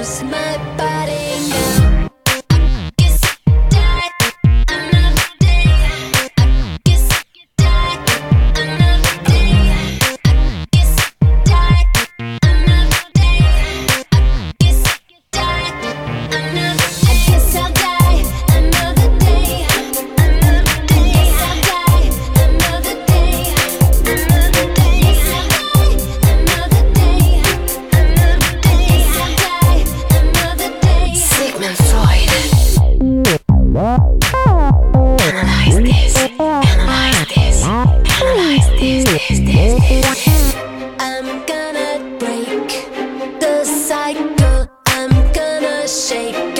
lose my body now. I guess I died another day. I guess I died another day. I guess I died another day. I guess I died another. I guess I'll die another day. Another day. I'll die another day. Another day. I'll die another day. Another day. I'll die another day. Sigmund Freud. Analyze this. Analyze this. Analyze this. I'm gonna break the cycle. I'm gonna shake